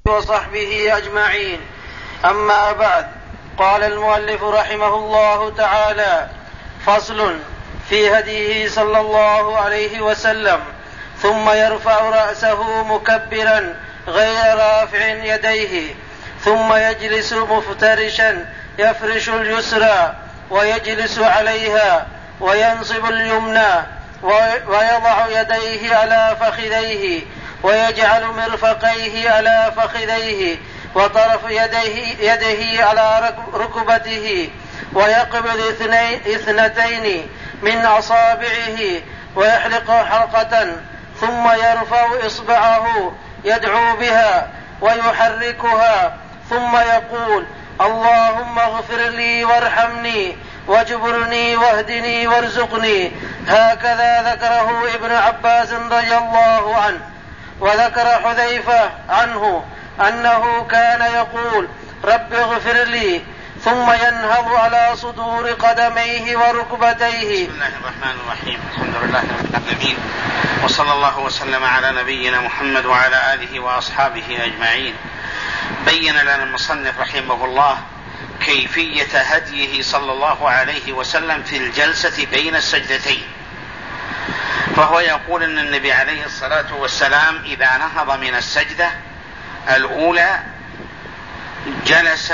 وصحبه أجمعين. أما بعد، قال المؤلف رحمه الله تعالى: فصل في هديه صلى الله عليه وسلم: ثم يرفع رأسه مكبرا غير رافع يديه، ثم يجلس مفترشا يفرش اليسرى ويجلس عليها وينصب اليمنى ويضع يديه على فخذيه ويجعل مرفقيه على فخذيه وطرف يده على ركبته، ويقبض اثنتين من أصابعه ويحلق حلقة، ثم يرفع إصبعه يدعو بها ويحركها، ثم يقول: اللهم اغفر لي وارحمني واجبرني واهدني وارزقني. هكذا ذكره ابن عباس رضي الله عنه. وذكر حذيفة عنه أنه كان يقول: رب اغفر لي، ثم ينهض على صدور قدميه وركبتيه. بسم الله الرحمن الرحيم. الحمد لله رب العالمين، وصلى الله وسلم على نبينا محمد وعلى آله وأصحابه أجمعين. بين لنا المصنف رحمه الله كيفية هديه صلى الله عليه وسلم في الجلسة بين السجدتين. فهو يقول أن النبي عليه الصلاة والسلام إذا نهض من السجدة الأولى جلس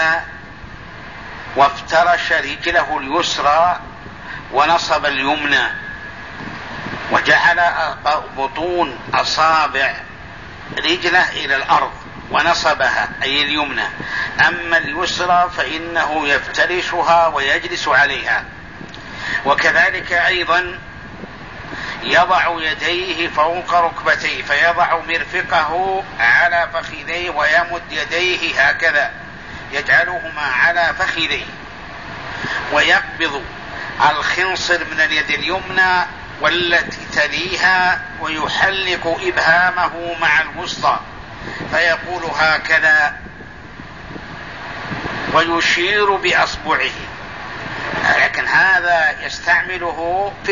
وافترش رجله اليسرى ونصب اليمنى، وجعل بطون أصابع رجله إلى الأرض ونصبها أي اليمنى، أما اليسرى فإنه يفترشها ويجلس عليها. وكذلك أيضا يضع يديه فوق ركبتيه، فيضع مرفقه على فخذيه ويمد يديه هكذا يجعلهما على فخذيه، ويقبض الخنصر من اليد اليمنى والتي تليها ويحلق إبهامه مع الوسطى، فيقول هكذا ويشير بأصبعه. لكن هذا يستعمله في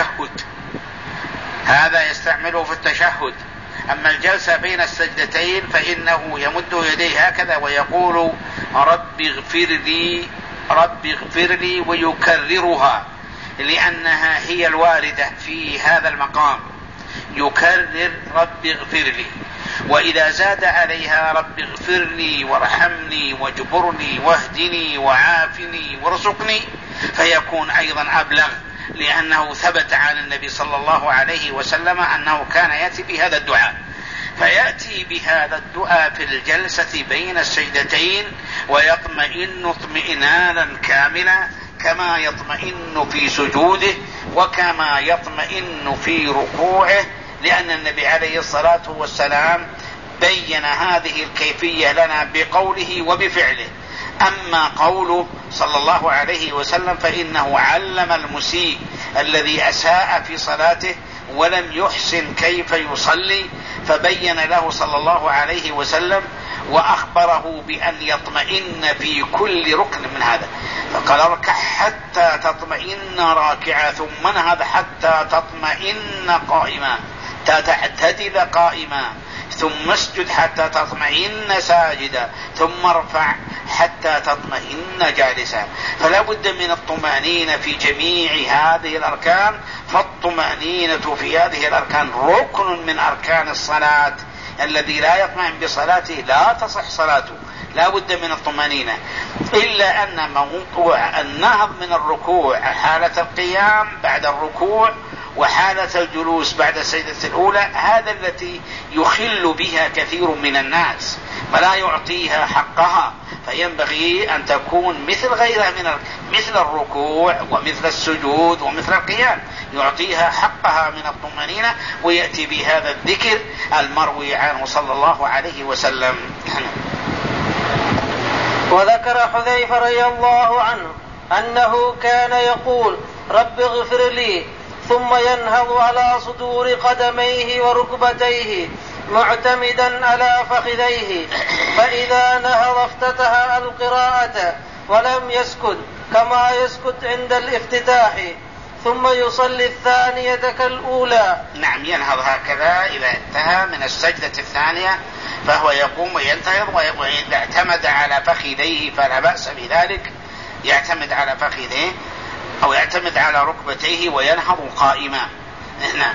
التشهد، أما الجلسة بين السجدتين فإنه يمد يديه هكذا ويقول: رب اغفر لي ويكررها، لأنها هي الواردة في هذا المقام، يكرر رب اغفر لي. وإذا زاد عليها رب اغفر لي وارحمني واجبرني واهدني وعافني وارزقني فيكون أيضا أبلغ، لأنه ثبت عن النبي صلى الله عليه وسلم أنه كان يأتي بهذا الدعاء. فيأتي بهذا الدعاء في الجلسة بين السجدتين ويطمئن اطمئنانا كاملا كما يطمئن في سجوده وكما يطمئن في ركوعه، لأن النبي عليه الصلاة والسلام بين هذه الكيفية لنا بقوله وبفعله. أما قوله صلى الله عليه وسلم فإنه علم المسيء الذي أساء في صلاته ولم يحسن كيف يصلي، فبين له صلى الله عليه وسلم وأخبره بأن يطمئن في كل ركن من هذا، فقال: اركع حتى تطمئن راكعا، ثم انهض حتى تطمئن قائما، تعتدل قائما، ثم اسجد حتى تطمئن ساجدا، ثم ارفع حتى تطمئن جالسا. فلا بد من الطمأنينة في جميع هذه الأركان، فالطمأنينة في هذه الأركان ركن من أركان الصلاة. الذي لا يطمئن بصلاته لا تصح صلاته، لا بد من الطمأنينة، إلا أن موضوع النهض من الركوع حالة القيام بعد الركوع وحالة الجلوس بعد السجدة الأولى هذا التي يخل بها كثير من الناس ولا يعطيها حقها، فينبغي أن تكون مثل غيرها مثل الركوع ومثل السجود ومثل القيام، يعطيها حقها من الطمأنينة ويأتي بهذا الذكر المروي عنه صلى الله عليه وسلم. وذكر حذيفة رضي الله عنه أنه كان يقول: رب اغفر لي، ثم ينهض على صدور قدميه وركبتيه معتمدا على فخذيه، فإذا نهض افتتح القراءة ولم يسكت كما يسكت عند الافتتاح، ثم يصلي الثانية كالأولى. نعم، ينهض هكذا إذا انتهى من السجدة الثانية، فهو يقوم وينتهض، وإذا اعتمد على فخذيه فلا بأس بذلك، يعتمد على فخذيه أو يعتمد على ركبتيه وينهض قائما. نعم،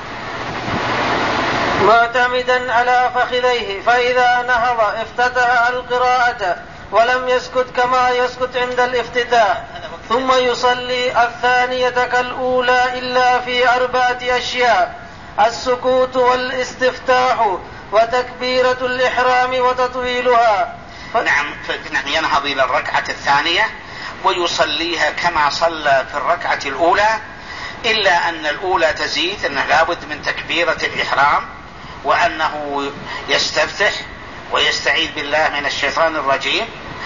معتمدا على فخذيه، فإذا نهض افتتح القراءة ولم يسكت كما يسكت عند الافتتاح، ثم يصلي الثانية كالأولى إلا في 4 أشياء: السكوت والاستفتاح وتكبيرة الإحرام وتطويلها. نعم، ينهض إلى الركعة الثانية ويصليها كما صلى في الركعة الأولى، إلا أن الأولى تزيد أنه لابد من تكبيرة الإحرام، وأنه يستفتح ويستعيذ بالله من الشيطان الرجيم،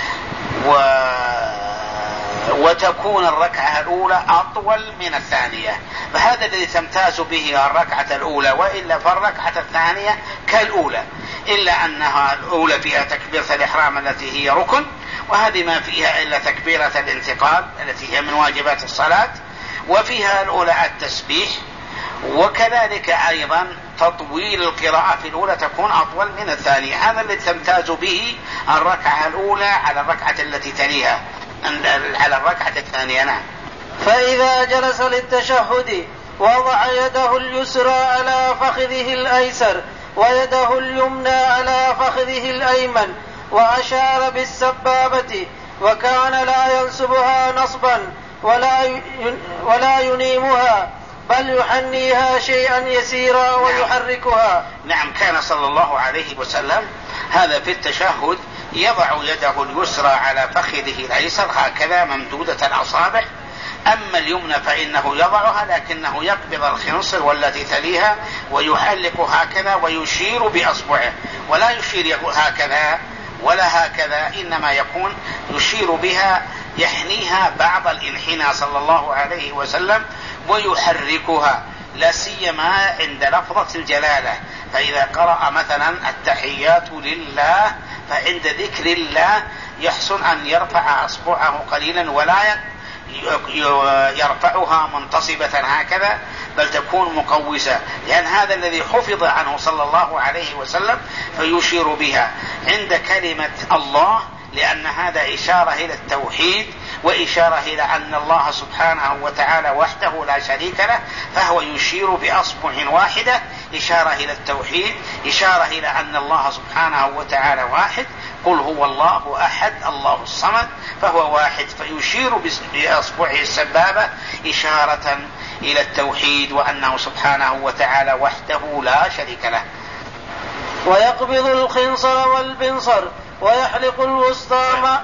وتكون الركعة الأولى أطول من الثانية، فهذا الذي تمتاز به الركعة الأولى، وإلا فالركعة الثانية كالأولى، إلا أنها الأولى فيها تكبيرة الإحرام التي هي ركن، وهذه ما فيها إلا تكبيرة الانتقال التي هي من واجبات الصلاة، وفيها الأولى التسبيح، وكذلك أيضا تطويل القراءة في الأولى تكون أطول من الثانية. هذا الذي تمتاز به الركعة الأولى على الركعة التي تليها، على الركعة الثانية. نعم. فإذا جلس للتشهد وضع يده اليسرى على فخذه الأيسر ويده اليمنى على فخذه الأيمن، وأشار بالسبابة، وكان لا ينسبها نصبا ولا ينيمها، بل يحنيها شيئا يسيرا ويحركها. نعم، كان صلى الله عليه وسلم هذا في التشهد يضع يده اليسرى على فخذه الأيسر هكذا ممدودة الأصابع، أما اليمنى فإنه يضعها لكنه يقبض الخنصر والتي تليها ويحلق هكذا ويشير بأصبعه، ولا يشير هكذا ولا هكذا، إنما يكون يشير بها، يحنيها بعض الانحناء صلى الله عليه وسلم، ويحركها، لا سيما عند لفظة الجلالة. فإذا قرأ مثلا التحيات لله، فعند ذكر الله يحسن أن يرفع أصبعه قليلا ولا يرفعها منتصبة هكذا، بل تكون مقوسة، لأن هذا الذي حفظ عنه صلى الله عليه وسلم، فيشير بها عند كلمة الله، لأن هذا إشارة إلى التوحيد، وإشارة إلى أن الله سبحانه وتعالى وحده لا شريك له، فهو يشير بأصبع واحدة، إشارة إلى التوحيد، إشارة إلى أن الله سبحانه وتعالى واحد، قل هو الله أحد الله الصمد، فهو واحد، فيشير بأصبعه السبابة إشارة إلى التوحيد، وأنه سبحانه وتعالى وحده لا شريك له. ويقبض الخنصر والبنصر ويحلق الوسطى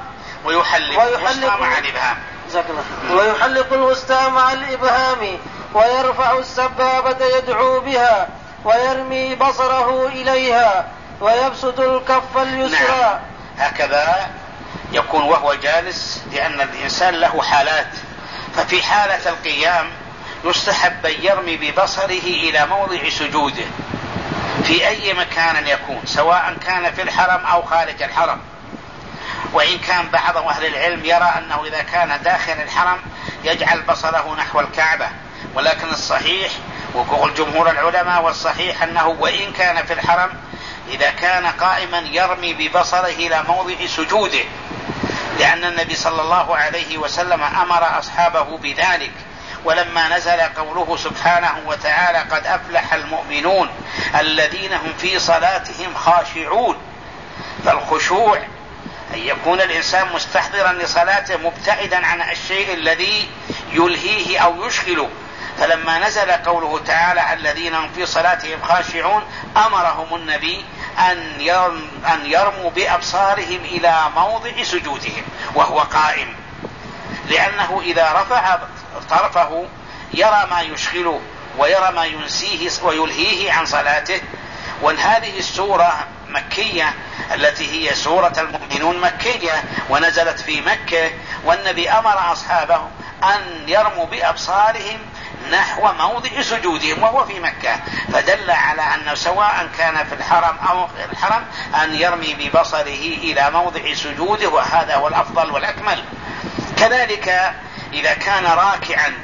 ويحلق الوسطى مع الإبهام، ويرفع السبابة يدعو بها، ويرمي بصره إليها، ويبسط الكف اليسرى. نعم. هكذا يكون وهو جالس، لأن الإنسان له حالات، ففي حالة القيام يستحب أن يرمي ببصره إلى موضع سجوده في أي مكان يكون، سواء كان في الحرم أو خارج الحرم. وإن كان بعض أهل العلم يرى أنه إذا كان داخل الحرم يجعل بصره نحو الكعبة، ولكن الصحيح وقول جمهور العلماء والصحيح أنه وإن كان في الحرم إذا كان قائما يرمي ببصره إلى موضع سجوده، لأن النبي صلى الله عليه وسلم أمر أصحابه بذلك. ولما نزل قوله سبحانه وتعالى قد أفلح المؤمنون الذين هم في صلاتهم خاشعون، فالخشوع أن يكون الإنسان مستحضرا لصلاته مبتعدا عن الشيء الذي يلهيه أو يشغله. فلما نزل قوله تعالى الذين هم في صلاتهم خاشعون أمرهم النبي أن يرموا بأبصارهم إلى موضع سجودهم وهو قائم، لأنه إذا رفع طرفه يرى ما يشغله ويرى ما ينسيه ويلهيه عن صلاته. وهذه السورة مكية التي هي سورة المؤمنون مكية ونزلت في مكة، والنبي أمر أصحابه أن يرموا بأبصارهم نحو موضع سجودهم وهو في مكة، فدل على أنه سواء كان في الحرم أو غير الحرم أن يرمي ببصره إلى موضع سجوده، وهذا هو الأفضل والأكمل. كذلك إذا كان راكعا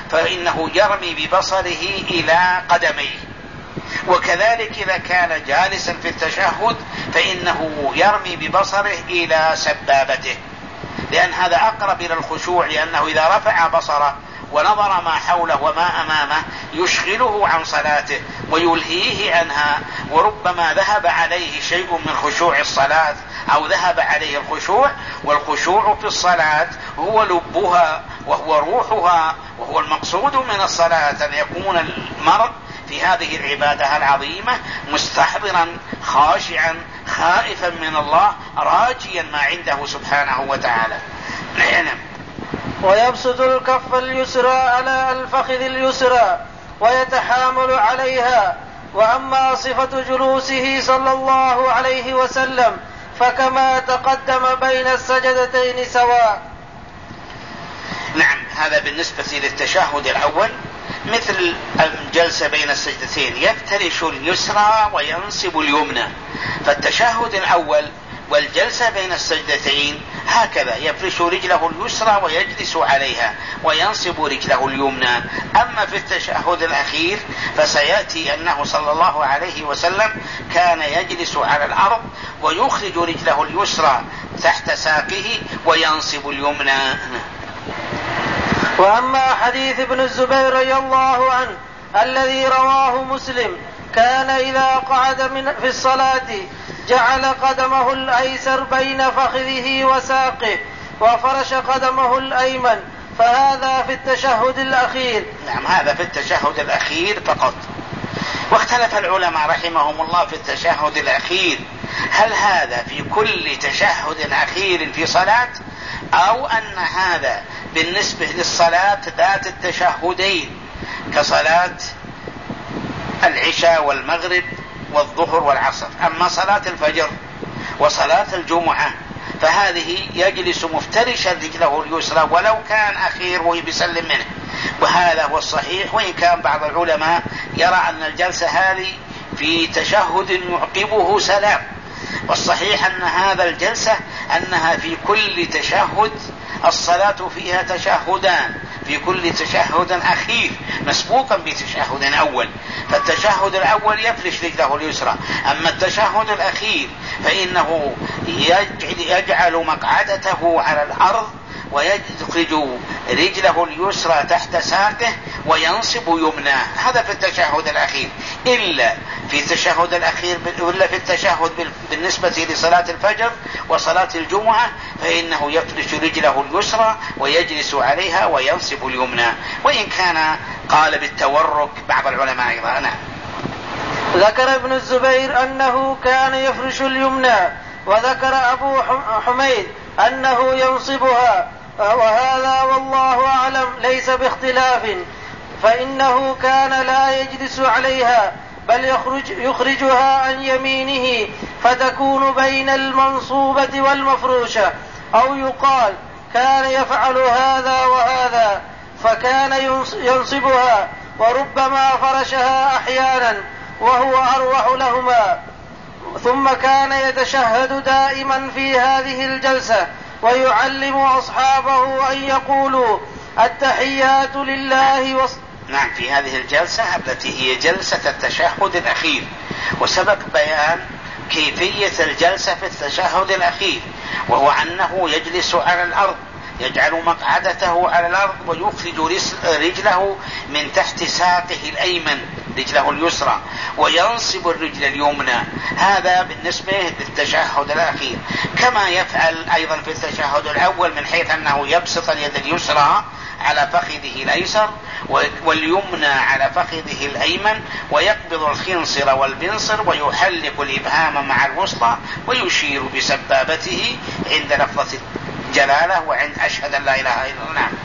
فإنه يرمي ببصره إلى قدميه. وكذلك إذا كان جالسا في التشهد فإنه يرمي ببصره إلى سبابته، لأن هذا أقرب إلى الخشوع، لأنه إذا رفع بصره ونظر ما حوله وما أمامه يشغله عن صلاته ويلهيه عنها، وربما ذهب عليه شيء من خشوع الصلاة أو ذهب عليه الخشوع. والخشوع في الصلاة هو لبها وهو روحها، وهو المقصود من الصلاة أن يكون المرء في هذه العبادة العظيمة مستحضرا خاشعا خائفا من الله راجيا ما عنده سبحانه وتعالى. نعم. ويبسط الكف اليسرى على الفخذ اليسرى ويتحامل عليها. وأما صفة جلوسه صلى الله عليه وسلم فكما تقدم بين السجدتين سواء. نعم، هذا بالنسبة للتشهد الأول مثل الجلسة بين السجدتين، يفترش اليسرى وينصب اليمنى. فالتشهد الأول والجلسة بين السجدتين هكذا، يفرش رجله اليسرى ويجلس عليها وينصب رجله اليمنى. أما في التشهد الأخير فسيأتي أنه صلى الله عليه وسلم كان يجلس على الأرض ويخرج رجله اليسرى تحت ساقه وينصب اليمنى. وأما حديث ابن الزبير رضي الله عنه الذي رواه مسلم كان إذا قعد في الصلاة جعل قدمه الأيسر بين فخذه وساقه وفرش قدمه الأيمن، فهذا في التشهد الأخير. نعم، هذا في التشهد الأخير فقط. واختلف العلماء رحمهم الله في التشهد الأخير، هل هذا في كل تشهد أخير في صلاة، أو أن هذا بالنسبة للصلاة ذات التشهدين كصلاة العشاء والمغرب والظهر والعصر. أما صلاة الفجر وصلاة الجمعة فهذه يجلس مفترشا رجله اليسرى ولو كان أخير ويسلم منه، وهذا هو الصحيح. وإن كان بعض العلماء يرى أن الجلسة هذه في تشهد يعقبه سلام، والصحيح أن هذا الجلسة أنها في كل تشهد الصلاة فيها تشهدان، في كل تشهد أخير مسبوقا بتشهد أول. فالتشهد الأول يفرش رجله اليسرى، أما التشهد الأخير فإنه يجعل مقعدته على الأرض ويخرج رجله اليسرى تحت ساقه وينصب يمناه. هذا في التشهد الأخير. إلا في التشهد الأخير إلا في التشهد بالنسبة لصلاة الفجر وصلاة الجمعة فإنه يفرش رجله اليسرى ويجلس عليها وينصب اليمنى، وإن كان قال بالتورك بعض العلماء أيضا. نعم. ذكر ابن الزبير أنه كان يفرش اليمنى، وذكر أبو حميد أنه ينصبها، وهذا والله أعلم ليس باختلاف، فإنه كان لا يجلس عليها بل يخرجها عن يمينه فتكون بين المنصوبة والمفروشة، أو يقال كان يفعل هذا وهذا فكان ينصبها وربما فرشها أحيانا وهو أروح لهما. ثم كان يتشهد دائما في هذه الجلسة ويعلم أصحابه أن يقولوا التحيات لله نعم، في هذه الجلسة التي هي جلسة التشهد الأخير، وسبق بيان كيفية الجلسة في التشهد الأخير، وهو أنه يجلس على الأرض، يجعل مقعدته على الأرض ويخرج رجله من تحت ساقه الأيمن رجله اليسرى وينصب الرجل اليمنى. هذا بالنسبة للتشهد الأخير، كما يفعل أيضا في التشهد الأول من حيث أنه يبسط اليد اليسرى على فخذه الأيسر واليمنى على فخذه الأيمن ويقبض الخنصر والبنصر ويحلق الإبهام مع الوسطى ويشير بسبابته عند لفظة جلالة وعند أشهد أن لا إله إلا الله. نعم.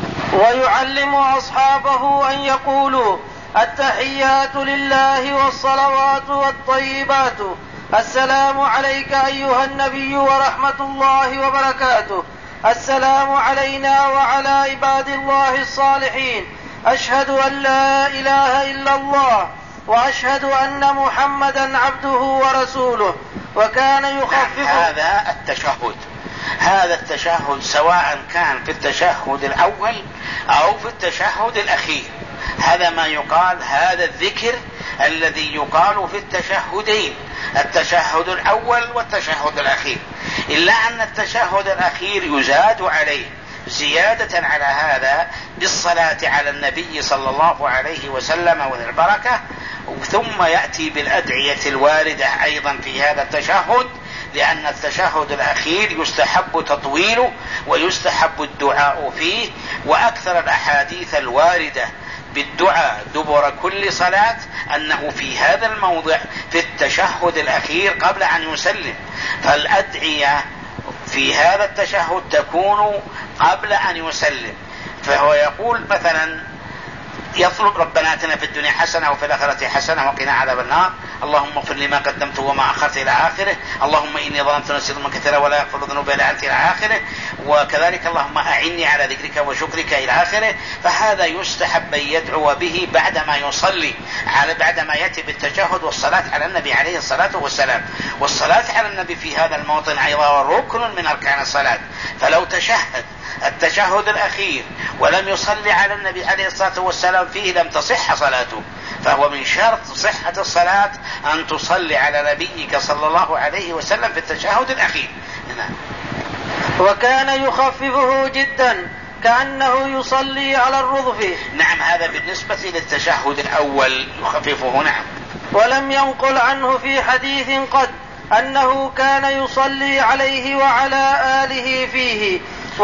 ويعلم أصحابه أن يقولوا التحيات لله والصلوات والطيبات، السلام عليك أيها النبي ورحمة الله وبركاته، السلام علينا وعلى عباد الله الصالحين، أشهد أن لا إله إلا الله وأشهد أن محمدا عبده ورسوله. وكان يخفف هذا التشهد. هذا التشهد سواء كان في التشهد الأول أو في التشهد الأخير، هذا ما يقال، هذا الذكر الذي يقال في التشهدين، التشهد الأول والتشهد الأخير، إلا أن التشهد الأخير يزاد عليه زيادة على هذا بالصلاة على النبي صلى الله عليه وسلم والبركة، ثم يأتي بالأدعية الواردة أيضا في هذا التشهد، لأن التشهد الأخير يستحب تطويله ويستحب الدعاء فيه، وأكثر الأحاديث الواردة بالدعاء دبر كل صلاة أنه في هذا الموضع في التشهد الأخير قبل أن يسلم، فالأدعية في هذا التشهد تكون قبل أن يسلم. فهو يقول مثلا يطلب ربنا آتنا في الدنيا حسنة وفي الآخرة حسنة وقنا عذاب النار، اللهم اغفر لي ما قدمت وما أخرت إلى آخره، اللهم إني ظلمت نفسي ظلما كثيرا ولا يغفر الذنوب إلا أنت إلى آخره، وكذلك اللهم أعني على ذكرك وشكرك إلى آخره. فهذا يستحب أن يدعو به بعدما يصلي، بعدما يأتي بالتشهد والصلاة على النبي عليه الصلاة والسلام. والصلاة على النبي في هذا الموطن أيضا ركن من أركان الصلاة، فلو تشهد التشهد الأخير ولم يصلي على النبي عليه الصلاة والسلام فيه لم تصح صلاته، فهو من شرط صحة الصلاة أن تصلي على نبيك صلى الله عليه وسلم في التشهد الأخير. وكان يخففه جدا كأنه يصلي على الرضف. نعم، هذا بالنسبة للتشهد الأول يخففه. نعم. ولم ينقل عنه في حديث قد أنه كان يصلي عليه وعلى آله فيه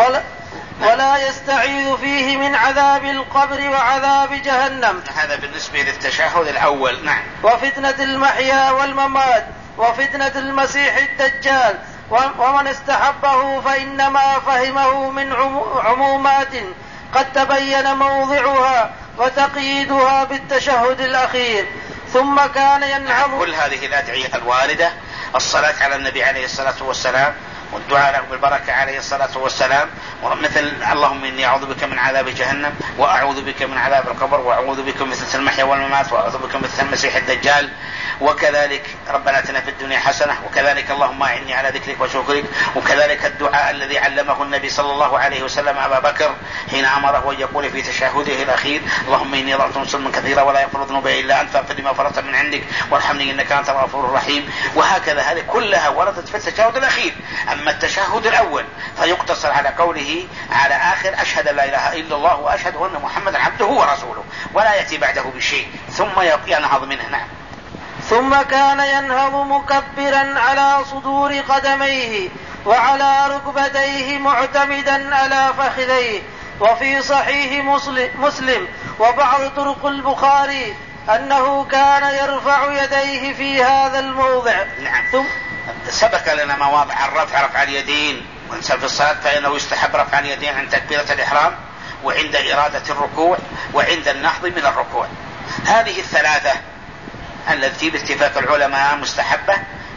ولا يستعيذ فيه من عذاب القبر وعذاب جهنم. هذا بالنسبة للتشهد الأول. نعم. وفتنة المحيا والممات وفتنة المسيح الدجال، ومن استحبه فإنما فهمه من عمومات قد تبين موضعها وتقييدها بالتشهد الأخير. ثم كان ينهض. كل هذه الأدعية الواردة، الصلاة على النبي عليه الصلاة والسلام والدعاء له بالبركة عليه الصلاة والسلام، مثل اللهم إني أعوذ بك من عذاب جهنم وأعوذ بك من عذاب القبر وأعوذ بك من فتنة المحيا والممات وأعوذ بك من فتنة المسيح الدجال، وكذلك ربنا آتنا في الدنيا حسنة، وكذلك اللهم أعني على ذكرك وشكرك، وكذلك الدعاء الذي علمه النبي صلى الله عليه وسلم أبا بكر حين أمره أن يقول في تشهده الأخير اللهم إني ظلمت ظلما كثيرا ولا يغفر الذنوب إلا أنت فاغفر لي ما فرطت من عندك وارحمني إنك أنت الغفور الرحيم. وهكذا هذه كلها وردت في التشهد الأخير. أما التشهد الأول فيقتصر على قوله على آخر أشهد لا إله إلا الله وأشهد أن محمدا عبده ورسوله، ولا يأتي بعده بشيء، ثم ينهض منه. نعم. ثم كان ينهض مكبرا على صدور قدميه وعلى ركبتيه معتمدا على فخذيه. وفي صحيح مسلم وبعض طرق البخاري أنه كان يرفع يديه في هذا الموضع. نعم. سبق لنا مواضع رفع اليدين، وإنسان في الصلاة فإنه يستحب رفع اليدين عند تكبيرة الإحرام وعند إرادة الركوع وعند النهض من الركوع. هذه الثلاثة التي باتفاق العلماء مستحبة،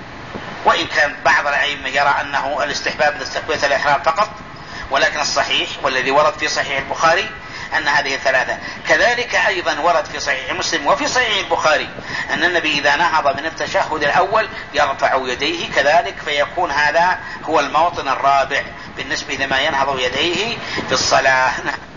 وإن كان بعض الأئمة يرى أنه الاستحباب لتكبيرة الإحرام فقط، ولكن الصحيح والذي ورد في صحيح البخاري أن هذه الثلاثة. كذلك أيضا ورد في صحيح مسلم وفي صحيح البخاري أن النبي إذا نهض من التشهد الأول يرفع يديه كذلك، فيكون هذا هو الموطن الرابع بالنسبة لما ينهض يديه في الصلاة.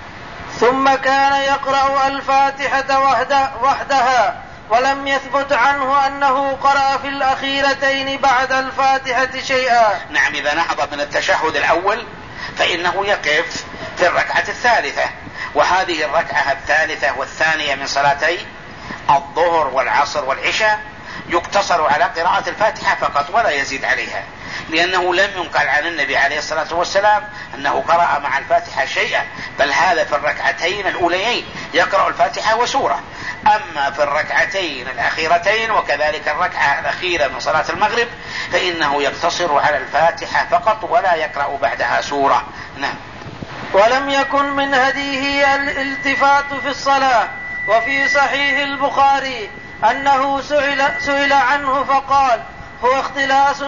ثم كان يقرأ الفاتحة وحدها، ولم يثبت عنه أنه قرأ في الأخيرتين بعد الفاتحة شيئا. نعم. إذا نهض من التشهد الأول فإنه يقف في الركعة الثالثة، وهذه الركعة الثالثة والثانية من صلاتي الظهر والعصر والعشاء يقتصر على قراءة الفاتحة فقط ولا يزيد عليها، لأنه لم ينقل عن النبي عليه الصلاة والسلام أنه قرأ مع الفاتحة شيئا، بل هذا في الركعتين الأوليين يقرأ الفاتحة وسورة. أما في الركعتين الأخيرتين وكذلك الركعة الأخيرة من صلاة المغرب فإنه يقتصر على الفاتحة فقط ولا يقرأ بعدها سورة. نعم. ولم يكن من هديه الالتفات في الصلاة. وفي صحيح البخاري أنه سئل عنه فقال هو اختلاس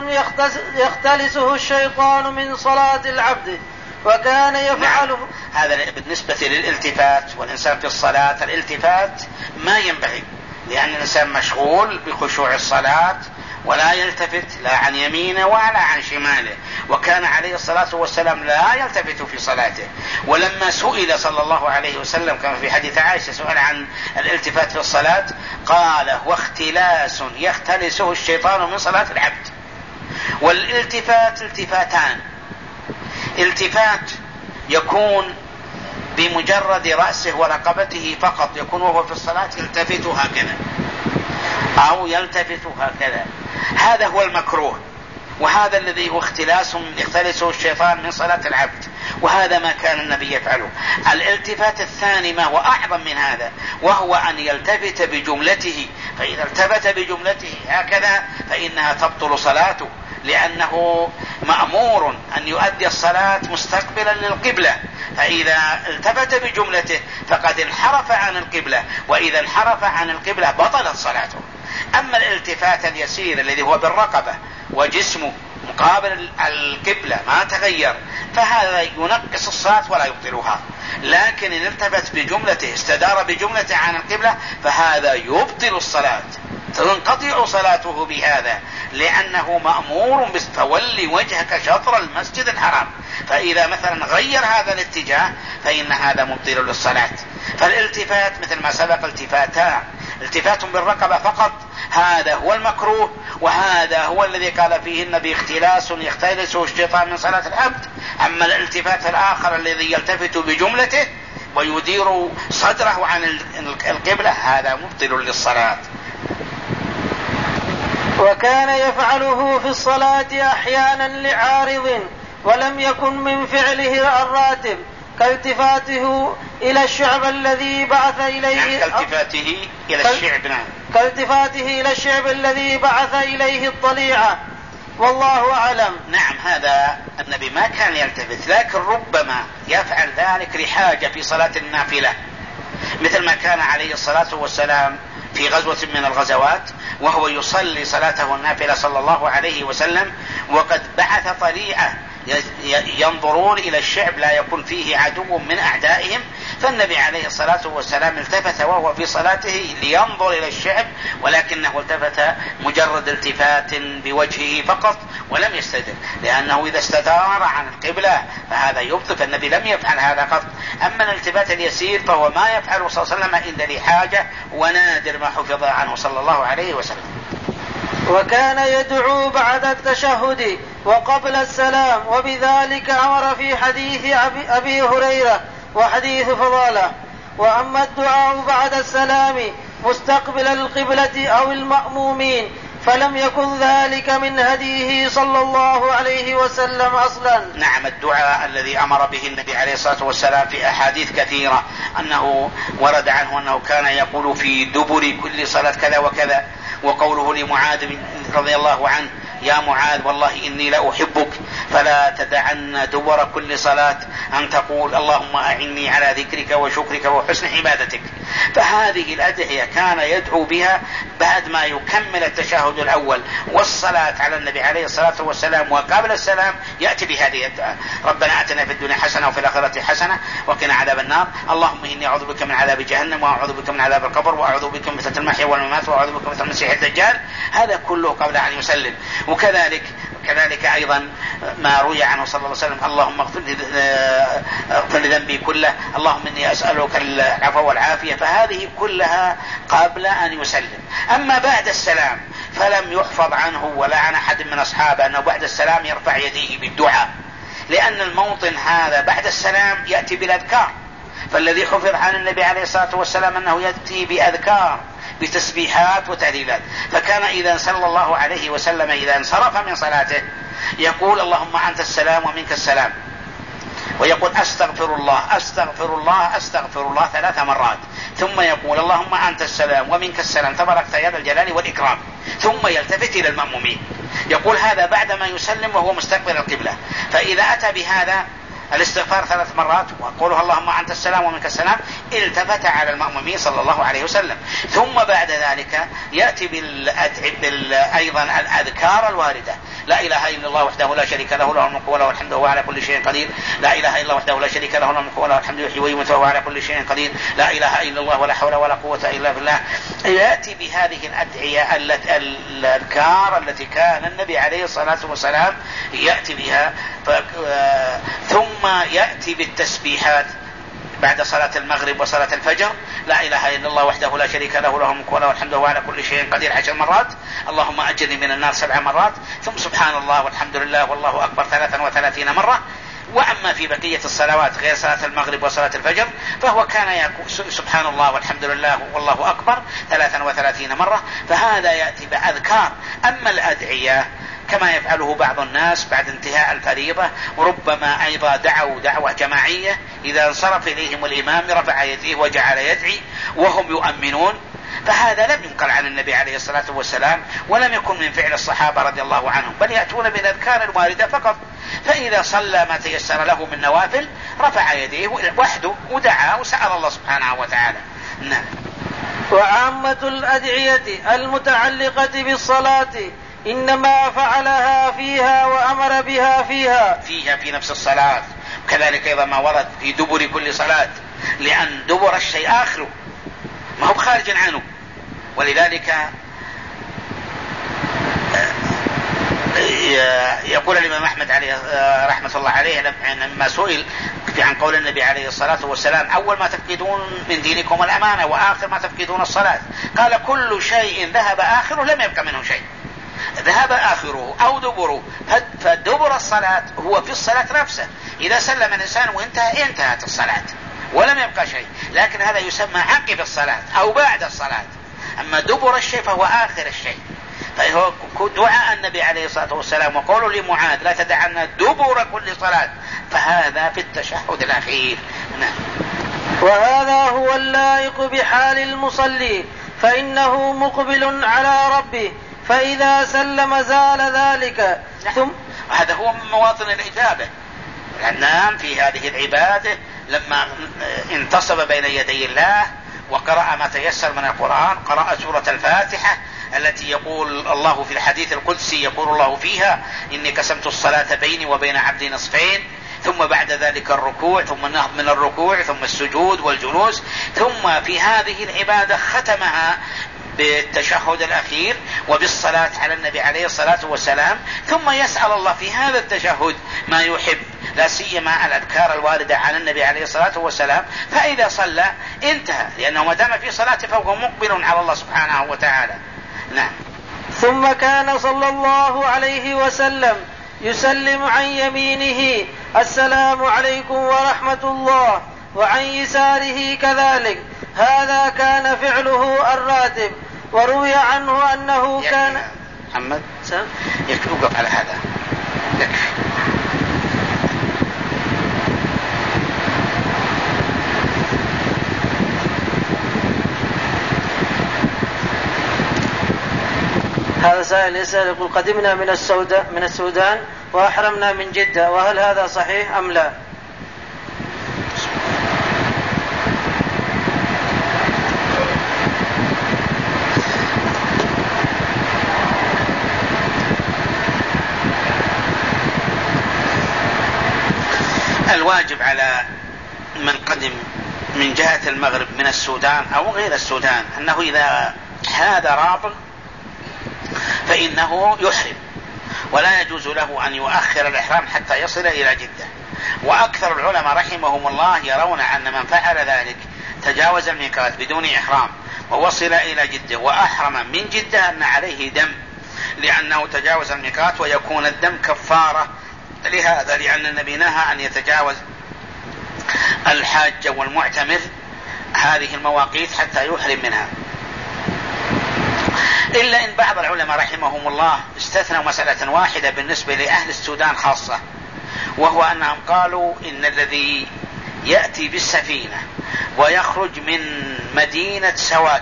يختلسه الشيطان من صلاة العبد وكان يفعله. هذا بالنسبة للالتفات، والإنسان في الصلاة الالتفات ما ينبغي، لأن الإنسان مشغول بخشوع الصلاة ولا يلتفت لا عن يمينه ولا عن شماله، وكان عليه الصلاة والسلام لا يلتفت في صلاته. ولما سئل صلى الله عليه وسلم كما في حديث عائشة سئل عن الالتفات في الصلاة قال: هو اختلاس يختلسه الشيطان من صلاة العبد. والالتفات التفاتان: التفات يكون بمجرد رأسه ورقبته فقط، يكون وهو في الصلاة يلتفت هكذا أو يلتفت هكذا، هذا هو المكروه، وهذا الذي هو اختلاس يختلسه الشيطان من صلاة العبد، وهذا ما كان النبي يفعله. الالتفات الثاني ما هو أعظم من هذا، وهو أن يلتفت بجملته، فإذا التفت بجملته هكذا فإنها تبطل صلاته، لأنه مأمور أن يؤدي الصلاة مستقبلا للقبلة، فإذا التفت بجملته فقد انحرف عن القبلة، وإذا انحرف عن القبلة بطلت صلاته. أما الالتفات اليسير الذي هو بالرقبة وجسمه مقابل القبلة ما تغير فهذا ينقص الصلاة ولا يبطلها. لكن إن التفت بجملته استدار بجملته عن القبلة فهذا يبطل الصلاة، تنقطع صلاته بهذا، لأنه مأمور بتولي وجهك شطر المسجد الحرام، فإذا مثلا غير هذا الاتجاه فإن هذا مبطل للصلاة. فالالتفات مثل ما سبق التفات بالرقبة فقط، هذا هو المكروه، وهذا هو الذي قال فيه النبي اختلاس يختلسه الشيطان من صلاة العبد. أما الالتفات الآخر الذي يلتفت بجملته ويدير صدره عن القبلة هذا مبطل للصلاة. وكان يفعله في الصلاة أحيانا لعارض ولم يكن من فعله الراتب، كالتفاته إلى الشعب الذي بعث إليه كالتفاته إلى الشعب الذي بعث إليه الطليعة، والله أعلم. نعم، هذا النبي ما كان يلتفت، لكن ربما يفعل ذلك لحاجة في صلاة النافلة، مثل ما كان عليه الصلاة والسلام في غزوة من الغزوات وهو يصلي صلاته النافلة صلى الله عليه وسلم، وقد بعث طليعة ينظرون إلى الشعب لا يكون فيه عدو من أعدائهم، فالنبي عليه الصلاة والسلام التفت وهو في صلاته لينظر إلى الشعب، ولكنه التفت مجرد التفات بوجهه فقط ولم يستدر، لأنه إذا استدار عن القبلة فهذا يبطل، فالنبي لم يفعل هذا قط. أما الالتفات اليسير فهو ما يفعله صلى الله عليه وسلم إلا لحاجة، ونادر ما حفظ عنه صلى الله عليه وسلم. وكان يدعو بعد التشهد وقبل السلام، وبذلك أمر في حديث أبي هريرة وحديث فضالة. وأما الدعاء بعد السلام مستقبل القبلة أو المأمومين فلم يكن ذلك من هديه صلى الله عليه وسلم أصلا. نعم، الدعاء الذي أمر به النبي عليه الصلاة والسلام في أحاديث كثيرة أنه ورد عنه أنه كان يقول في دبر كل صلاة كذا وكذا، وقوله لمعاذ رضي الله عنه: يا معاذ والله إني لأحبك فلا تدعن دبر كل صلاة أن تقول اللهم أعني على ذكرك وشكرك وحسن عبادتك. فهذه الأدعية كان يدعو بها بعد ما يكمل التشهد الأول والصلاة على النبي عليه الصلاة والسلام، وقبل السلام يأتي بهذه الدعاء: ربنا آتنا في الدنيا حسنة وفي الآخرة حسنة وقنا عذاب النار، اللهم إني أعوذ بك من عذاب جهنم وأعوذ بك من عذاب القبر وأعوذ بك من فتنة المحيا والممات وأعوذ بك من فتنة المسيح الدجال. هذا كله قبل أن يسلم. وكذلك أيضا ما روي عنه صلى الله عليه وسلم: اللهم اغفر لي ذنبي كله، اللهم إني أسألك العفو والعافية. فهذه كلها قبل أن يسلم. أما بعد السلام فلم يحفظ عنه ولا عن أحد من أصحابه أنه بعد السلام يرفع يديه بالدعاء، لأن الموطن هذا بعد السلام يأتي بالأذكار، فالذي حفظ عن النبي عليه الصلاة والسلام أنه يأتي بأذكار بتسبيحات وتهليلات. فكان إذا صلى الله عليه وسلم إذا انصرف من صلاته يقول: اللهم أنت السلام ومنك السلام، ويقول: أستغفر الله أستغفر الله أستغفر الله 3 مرات، ثم يقول: اللهم أنت السلام ومنك السلام تبارك يا ذا الجلال والإكرام، ثم يلتفت إلى المأمومين يقول هذا بعدما يسلم وهو مستقبل القبلة. فإذا أتى بهذا الاستغفار 3 مرات وقوله اللهم أنت السلام ومنك السلام التفت على المأمومين صلى الله عليه وسلم، ثم بعد ذلك يأتي أيضا الأذكار الواردة لا إله إلا الله وحده لا شريك له، له الملك وله الحمد وهو على كل شيء قدير. لا إله إلا الله وحده لا شريك له، له الملك وله الحمد يحيي ويميت وهو على كل شيء قدير. لا إله إلا الله ولا حول ولا قوة إلا بالله. يأتي بهذه الأدعية الأذكار التي كان النبي عليه الصلاة والسلام يأتي بها، ثم يأتي بالتسبيحات بعد صلاة المغرب وصلاة الفجر. لا إله إلا الله وحده لا شريك له، له الملك وله الحمد وهو على كل شيء قدير 10 مرات. اللهم أجرني من النار 7 مرات. ثم سبحان الله والحمد لله والله أكبر 33 مرة. وأما في بقية الصلوات غير صلاة المغرب وصلاة الفجر فهو كان يقول سبحان الله والحمد لله والله أكبر 33 مرة. فهذا يأتي بأذكار. أما الأدعية كما يفعله بعض الناس بعد انتهاء الفريضة، وربما أيضا دعوا دعوة جماعية، إذا انصرف إليهم الإمام رفع يديه وجعل يدعي وهم يؤمنون، فهذا لم ينقل عن النبي عليه الصلاة والسلام ولم يكن من فعل الصحابة رضي الله عنهم، بل يأتون بالأذكار الواردة فقط. فإذا صلى ما تيسر له من نوافل رفع يديه وحده ودعا وسأل الله سبحانه وتعالى. نعم. وعامة الأدعية المتعلقة بالصلاة إنما فعلها فيها وأمر بها فيها في نفس الصلاة. كذلك أيضا ما ورد في دبر كل صلاة، لأن دبر الشيء آخره ما هو خارج عنه. ولذلك يقول الإمام أحمد عليه رحمة الله عليه لما سئل عن قول النبي عليه الصلاة والسلام أول ما تفقدون من دينكم الأمانة وآخر ما تفقدون الصلاة، قال كل شيء ذهب آخره لم يبق منه شيء، ذهب آخره أو دبره. فدبر الصلاة هو في الصلاة نفسه، إذا سلم الإنسان وانتهى انتهت الصلاة ولم يبقى شيء، لكن هذا يسمى عقب الصلاة أو بعد الصلاة. أما دبر الشيء فهو آخر الشيء. فهو دعاء النبي عليه الصلاة والسلام وقوله لمعاذ لا تدعنا دبر كل صلاة، فهذا في التشهد الأخير. نعم. وهذا هو اللائق بحال المصلي، فإنه مقبل على ربه، فإذا سلم زال ذلك. ثم هذا هو من مواطن الإجابة. النام في هذه العبادة لما انتصب بين يدي الله وقرأ ما تيسر من القرآن، قرأ سورة الفاتحة التي يقول الله في الحديث القدسي يقول الله فيها إني قسمت الصلاة بيني وبين عبدي نصفين، ثم بعد ذلك الركوع، ثم النهض من الركوع، ثم السجود والجلوس، ثم في هذه العبادة ختمها بالتشهد الأخير وبالصلاة على النبي عليه الصلاة والسلام، ثم يسأل الله في هذا التشهد ما يحب، لا سيما الأذكار الواردة عن النبي عليه الصلاة والسلام. فإذا صلى انتهى، لأنه ما دام في صلاة فهو مقبل على الله سبحانه وتعالى. نعم. ثم كان صلى الله عليه وسلم يسلم عن يمينه السلام عليكم ورحمة الله، وعن يساره كذلك. هذا كان فعله الراتب. وروي عنه أنه كان محمد يكتب على هذا يكفي. هذا سائل يسأل يقول قدمنا من السودان وأحرمنا من جدة، وهل هذا صحيح أم لا؟ الواجب على من قدم من جهة المغرب من السودان أو غير السودان أنه إذا هذا رابط فإنه يحرم، ولا يجوز له أن يؤخر الإحرام حتى يصل إلى جدة. وأكثر العلماء رحمهم الله يرون أن من فعل ذلك تجاوز الميقات بدون إحرام ووصل إلى جدة وأحرم من جدة أن عليه دم، لأنه تجاوز الميقات، ويكون الدم كفارة لهذا، لأن النبي نهى أن يتجاوز الحاج والمعتمر هذه المواقيت حتى يحرم منها. إلا إن بعض العلماء رحمهم الله استثنوا مسألة واحدة بالنسبة لأهل السودان خاصة، وهو أنهم قالوا إن الذي يأتي بالسفينة ويخرج من مدينة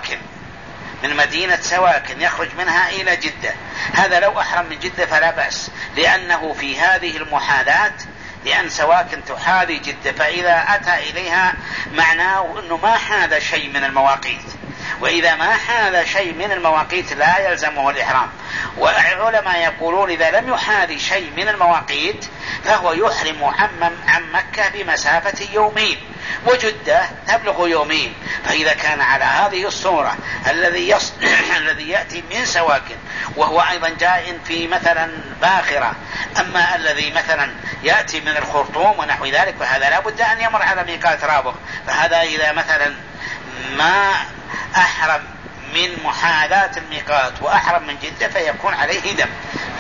سواكن يخرج منها إلى جدة، هذا لو أحرم من جدة فلا بأس، لأنه في هذه المحاذاة، لأن سواكن تحاذي جدة، فإذا أتى إليها معناه أنه ما حاذ شيء من المواقيت، وإذا ما حال شيء من المواقيت لا يلزمه الإحرام. والعلماء يقولون إذا لم يحال شيء من المواقيت فهو يحرم عن مكة بمسافة يومين، وجدة تبلغ يومين. فإذا كان على هذه الصورة الذي يأتي من سواكن وهو أيضا جاء في مثلا باخرة، أما الذي مثلا يأتي من الخرطوم ونحو ذلك فهذا لا بد أن يمر على ميقات رابغ. فهذا إذا مثلا ما أحرم من محاذاة الميقات وأحرم من جدة فيكون عليه دم.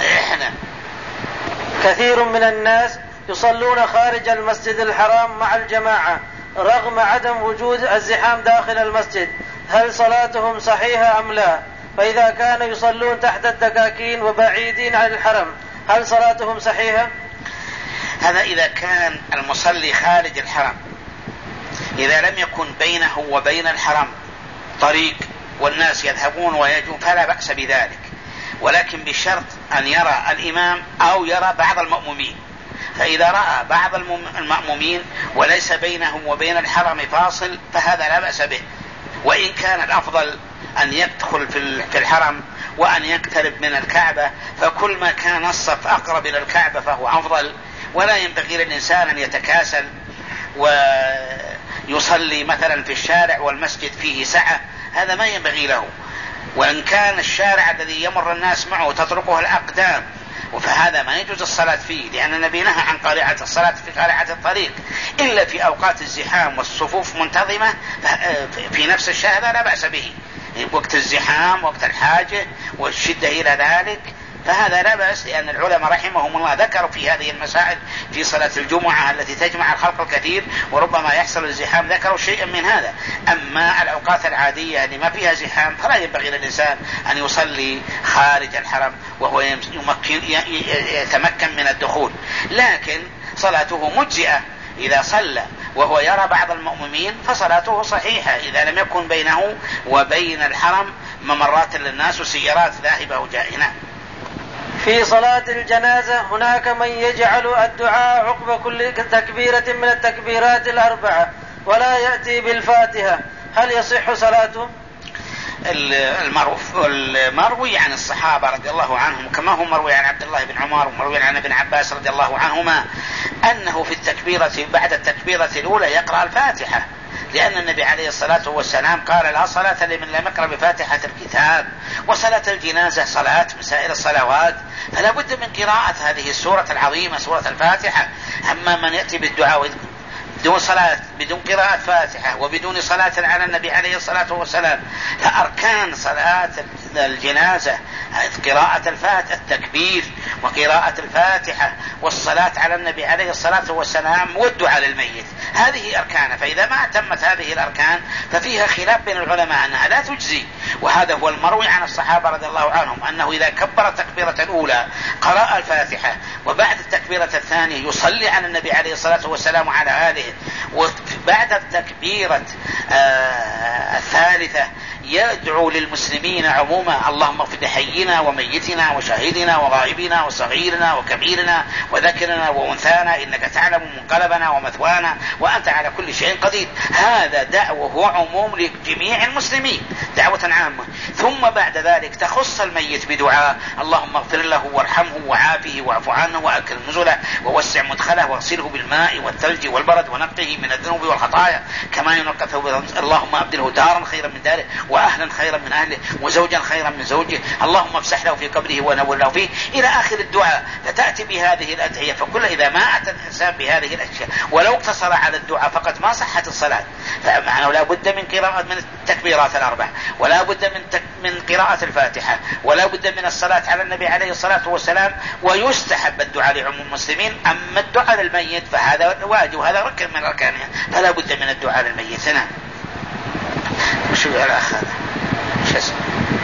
كثير من الناس يصلون خارج المسجد الحرام مع الجماعة رغم عدم وجود الزحام داخل المسجد، هل صلاتهم صحيحة أم لا؟ فإذا كانوا يصلون تحت الدكاكين وبعيدين عن الحرم هل صلاتهم صحيحة؟ هذا إذا كان المصلي خارج الحرم، إذا لم يكن بينه وبين الحرم طريق والناس يذهبون ويجون فلا بأس بذلك، ولكن بشرط أن يرى الإمام أو يرى بعض المأمومين. فإذا رأى بعض المأمومين وليس بينهم وبين الحرم فاصل فهذا لا بأس به. وإن كان الأفضل أن يدخل في الحرم وأن يقترب من الكعبة، فكل ما كان الصف أقرب إلى الكعبة فهو أفضل. ولا ينبغي للإنسان أن يتكاسل ويصلي مثلا في الشارع والمسجد فيه سعة، هذا ما ينبغي له. وإن كان الشارع الذي يمر الناس معه تطرقه الأقدام فهذا ما يجوز الصلاة فيه، لأن النبي نهى عن قارعة الصلاة في قارعة الطريق إلا في أوقات الزحام والصفوف منتظمة في نفس الشهر لا بأس به. وقت الزحام وقت الحاجة والشدة إلى ذلك فهذا لا بأس، لأن العلماء رحمهم الله ذكروا في هذه المسائل في صلاة الجمعة التي تجمع الخلق الكثير وربما يحصل الزحام ذكروا شيئا من هذا. أما الأوقات العادية اللي ما فيها زحام فلا ينبغي للإنسان أن يصلي خارج الحرم وهو يتمكن من الدخول، لكن صلاته مجزئة. إذا صلى وهو يرى بعض المؤمنين فصلاته صحيحة إذا لم يكن بينه وبين الحرم ممرات للناس وسيارات ذاهبة وجائنة. في صلاة الجنازة هناك من يجعل الدعاء عقب كل تكبيرة من التكبيرات الأربعة ولا يأتي بالفاتحة، هل يصح صلاته؟ المروي عن الصحابة رضي الله عنهم كما هو مروي عن عبد الله بن عمر ومروي عن ابن عباس رضي الله عنهما أنه في التكبيرة بعد التكبيرة الأولى يقرأ الفاتحة، لأن النبي عليه الصلاة والسلام قال لا صلاة لمن لم يقرأ بفاتحة الكتاب. وصلاة الجنازة صلاة من سائر الصلوات، فلا بد من قراءة هذه السورة العظيمة سورة الفاتحة. أما من يأتي بالدعاء بدون صلاة بدون قراءة فاتحة وبدون صلاة على النبي عليه الصلاة والسلام، فأركان صلاة الجنازة قراءة الفاتحة التكبير وقراءة الفاتحة والصلاة على النبي عليه الصلاة والسلام والدعاء للميت، هذه أركان. فإذا ما تمت هذه الأركان ففيها خلاف بين العلماء أنها لا تجزي، وهذا هو المروي عن الصحابة رضي الله عنهم أنه إذا كبر التكبيرة الأولى قرأ الفاتحة وبعد التكبيرة الثانية يصلي على النبي عليه الصلاة والسلام على آله، وبعد التكبيرة الثالثة يدعو للمسلمين عموما اللهم اغفر لحينا وميتنا وشهيدنا وغائبنا وصغيرنا وكبيرنا وذكرنا وأنثانا إنك تعلم منقلبنا ومثوانا وأنت على كل شيء قدير. هذا دعوة عموم لجميع المسلمين دعوة عامة. ثم بعد ذلك تخص الميت بدعاء اللهم اغفر له وارحمه وعافه واعف عنه وأكرم نزله ووسع مدخله واغسله بالماء والثلج والبرد ونقه من الذنوب والخطايا كما ينقى ثوب. اللهم أبدله دارا خيرا من داره وأهلا خيرا من أهله وزوجا خيرا من زوجه اللهم افسح له في قبره ونور له فيه إلى آخر الدعاء. فتأتي بهذه الأدعية، فكل إذا ما أتى الإنسان بهذه الأشياء ولو اقتصر على الدعاء فقد ما صحت الصلاة. فمعنى لا بد من قراءة من التكبيرات الأربع، ولا بد من قراءة الفاتحة، ولا بد من الصلاة على النبي عليه الصلاة والسلام، ويستحب الدعاء لعموم المسلمين. أما الدعاء للميت فهذا واجب وهذا ركن من أركانها، فلا بد من الدعاء للميت. نعم. شو الأخ هذا؟ شو اسمه؟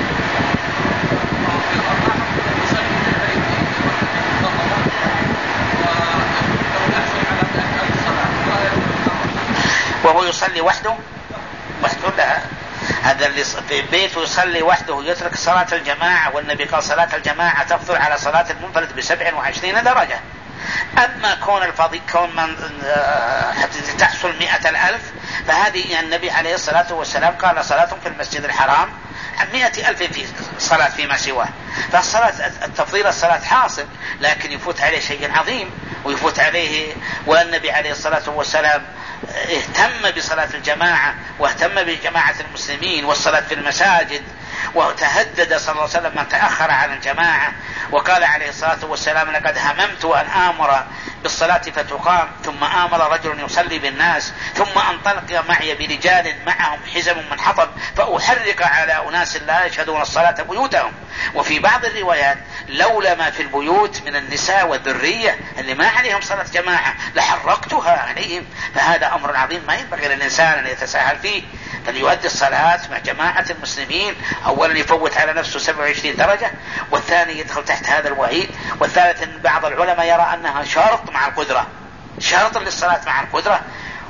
وهو يصلي وحده لها. هذا اللي في بيته يصلي وحده يترك صلاة الجماعة، والنبي قال صلاة الجماعة تفضل على صلاة المنفرد ب27 درجة. أما كون من حتى تحصل 100,000 فهذه النبي عليه الصلاة والسلام قال صلاة في المسجد الحرام 100,000 في صلاة فيما سواه. فالصلاة التفضيل الصلاة حاصل، لكن يفوت عليه شيء عظيم ويفوت عليه. والنبي عليه الصلاة والسلام اهتم بصلاة الجماعة واهتم بجماعة المسلمين والصلاة في المساجد، وتهدد صلى الله عليه وسلم من تأخر عن الجماعة، وقال عليه الصلاة والسلام لقد هممت أن آمر بالصلاة فتقام ثم آمر رجل يصلي بالناس ثم أنطلق معي برجال معهم حزم من حطب فأحرق على أناس لا يشهدون الصلاة بيوتهم. وفي بعض الروايات لولا ما في البيوت من النساء والذرية اللي ما عليهم صلاة جماعة لحرقتها عليهم. فهذا أمر عظيم ما ينبغي للإنسان أن يتساهل فيه، فليؤدي الصلاة مع جماعة المسلمين. أولا يفوت على نفسه 27 درجة، والثاني يدخل تحت هذا الوعيد، والثالث أن بعض العلماء يرى أنها شرط مع القدرة، شرط للصلاة مع القدرة،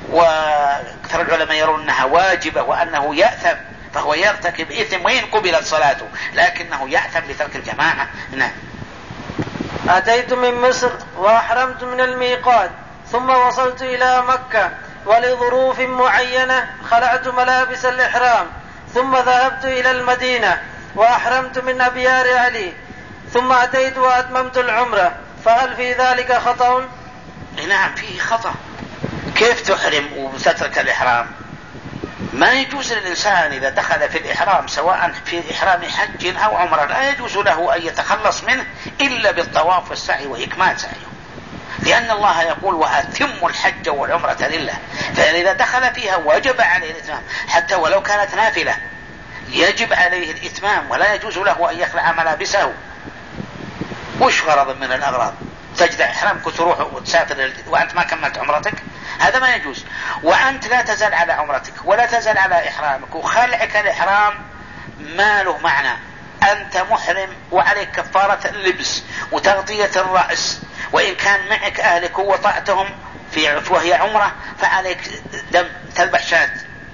وأكثر العلماء يرون أنها واجبة وأنه يأثم، فهو يرتكب إثم وإن قبلت صلاته لكنه يأثم بترك الجماعة. نعم. أتيت من مصر وأحرمت من الميقات ثم وصلت إلى مكة، ولظروف معينة خلعت ملابس الإحرام، ثم ذهبت إلى المدينة وأحرمت من أبيار علي، ثم أتيت وأتممت العمرة، فهل في ذلك خطأ؟ نعم فيه خطأ. كيف تحرم وتترك الإحرام؟ ما يجوز للإنسان إذا دخل في الإحرام سواء في إحرام حج أو عمرة لا يجوز له أن يتخلص منه إلا بالطواف والسعي وإكمال سعيه، لأن الله يقول وأتموا الحج والعمرة لله. فإذا دخل فيها وجب عليه الإتمام حتى ولو كانت نافلة، يجب عليه الإتمام ولا يجوز له أن يخلع ملابسه. وش غرض من الأغراض؟ تجد إحرامك تروح وتسافر وأنت ما كملت عمرتك، هذا ما يجوز. وأنت لا تزال على عمرتك ولا تزال على إحرامك، وخلعك الإحرام ما له معنى. أنت محرم وعليك كفارة اللبس وتغطية الرأس، وإن كان معك أهلك وطعتهم وهي عمرة فعليك دم تذبح شاة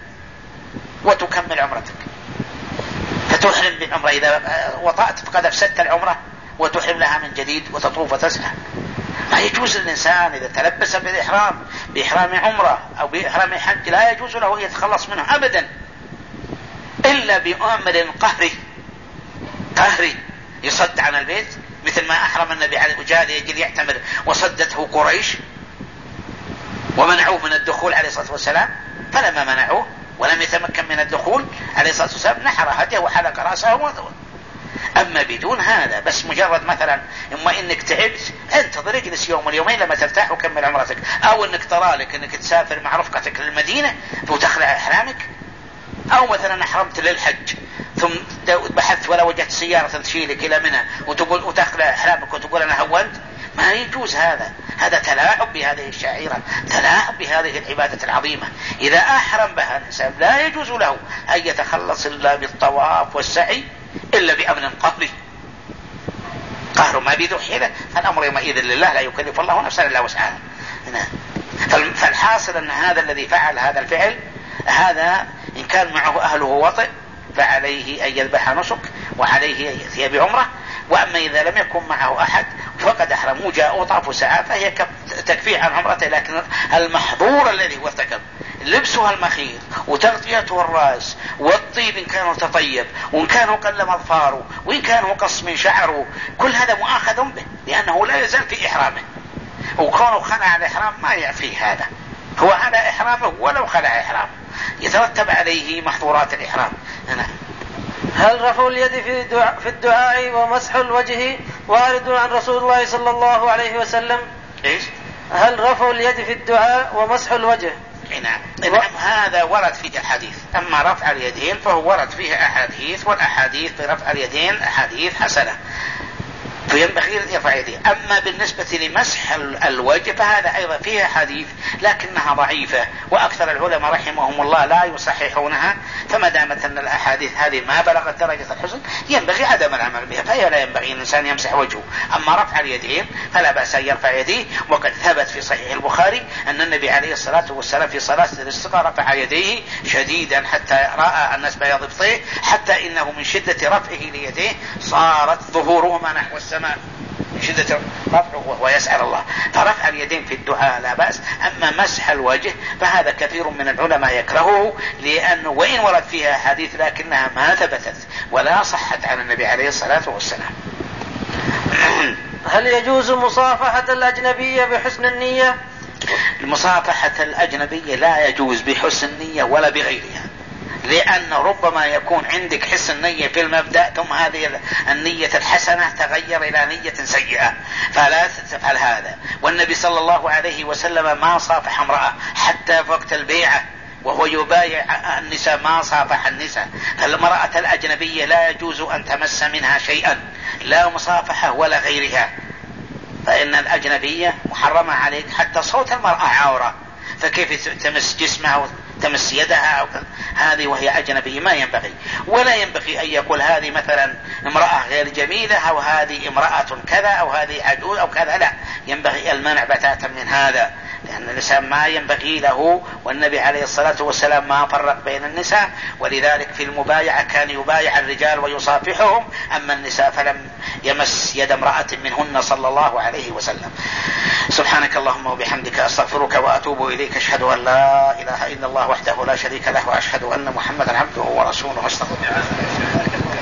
وتكمل عمرتك، فتحرم بالعمرة. إذا وطعت فقد أفسدت العمرة وتحرم لها من جديد وتطوف وتسعى. ما يجوز للإنسان إذا تلبس بالإحرام بإحرام عمرة أو بإحرام حج لا يجوز له أن يتخلص منه أبدا إلا بأمر قهري يصد عن البيت، مثل ما أحرم النبي عليه وجاء يجي يعتمر وصدته قريش ومنعوه من الدخول عليه الصلاة والسلام، فلما منعوه ولم يتمكن من الدخول عليه الصلاة والسلام نحر هديه وحلق رأسه. أما بدون هذا بس مجرد مثلا إما إنك تعبت انتظر اجلس يوم اليومين لما ترتاح وكمل عمرتك، أو إنك ترى لك إنك تسافر مع رفقتك للمدينة وتخلع إحرامك، أو مثلا أحرمت للحج ثم بحثت ولا وجدت سيارة تشيلك إلى منى وتقول وتخلع إحرامك وتقول أنا هونت. ما يجوز هذا تلاعب بهذه الشعيرة، تلاعب بهذه العبادة العظيمة. إذا أحرم بها الإنسان لا يجوز له أن يتخلص إلا بالطواف والسعي إلا بأمر قهري، قهر ما بذو حيلة، فالأمر يومئذ لله لا يكلف الله نفسا إلا وسعها. فالحاصل أن هذا الذي فعل هذا الفعل هذا إن كان معه أهله وطئ فعليه أن يذبح نسك وعليه أن يأتي بعمرة، وأما إذا لم يكن معه أحد فقد أحرم وجاء وطاف وسعى فهي تكفيه عن عمرته. لكن المحظور الذي هو ارتكب لبسها المخيط وتغطيته الرأس والطيب إن كان تطيب وإن كان قلم أظفاره وإن كان قص من شعره، كل هذا مؤاخذ به لأنه لا يزال في إحرامه، وكونه خلع الإحرام ما يعفيه هذا، هو على إحرامه ولو خلع إحرامه يترتب عليه محظورات الإحرام. هل رفع اليد في الدعاء ومسح الوجه وارد عن رسول الله صلى الله عليه وسلم؟ إيش؟ هل رفع اليد في الدعاء ومسح الوجه؟ نعم هذا ورد فيه الحديث. أما رفع اليدين فهو ورد فيه أحاديث، والأحاديث في رفع اليدين أحاديث حسنة فينبغي أن يرفع يديه. أما بالنسبة لمسح الوجه فهذا أيضا فيها حديث لكنها ضعيفة، وأكثر العلماء رحمهم الله لا يصححونها، فما دامت أن الأحاديث هذه ما بلغت درجة الحسن ينبغي عدم العمل بها، فهي لا ينبغي الإنسان يمسح وجهه. أما رفع اليدين فلا بأس أن يرفع يديه، وقد ثبت في صحيح البخاري أن النبي عليه الصلاة والسلام في صلاة الاستسقاء رفع يديه شديدا حتى رأى الناس بياض ابطيه، حتى إنه من شدة رفعه ليديه صارت ظهورهما نحو السماء. من شدة رفعه وهو يسأل الله. فرفع اليدين في الدعاء لا بأس، أما مسح الوجه فهذا كثير من العلماء يكرهه، لأنه وإن ورد فيها حديث لكنها ما ثبتت ولا صحت عن النبي عليه الصلاة والسلام. هل يجوز مصافحة الأجنبية بحسن النية؟ المصافحة الأجنبية لا يجوز بحسن النية ولا بغيرها، لأن ربما يكون عندك حسن نية في المبدأ ثم هذه النية الحسنة تغير إلى نية سيئة، فلا تفعل هذا. والنبي صلى الله عليه وسلم ما صافح امرأة حتى في وقت البيعة وهو يبايع النساء، ما صافح النساء. فالمرأة الأجنبية لا يجوز أن تمس منها شيئا، لا مصافحة ولا غيرها، فإن الأجنبية محرمة عليك. حتى صوت المرأة عورة، فكيف تمس جسمها تمس يدها أو هذه وهي أجنبية؟ ما ينبغي. ولا ينبغي أن يقول هذه مثلا امرأة غير جميلة أو هذه امرأة كذا أو هذه عجوز أو كذا، لا، ينبغي المنع بتاتا من هذا، لأن الإنسان ما ينبغي له. والنبي عليه الصلاة والسلام ما فرق بين النساء، ولذلك في المبايعة كان يبايع الرجال ويصافحهم، أما النساء فلم يمس يد امرأة منهن صلى الله عليه وسلم. سبحانك اللهم وبحمدك أستغفرك وأتوب إليك، أشهد أن لا إله إلا الله وحده لا شريك له، وأشهد أن محمدا عبده ورسوله. أستغفر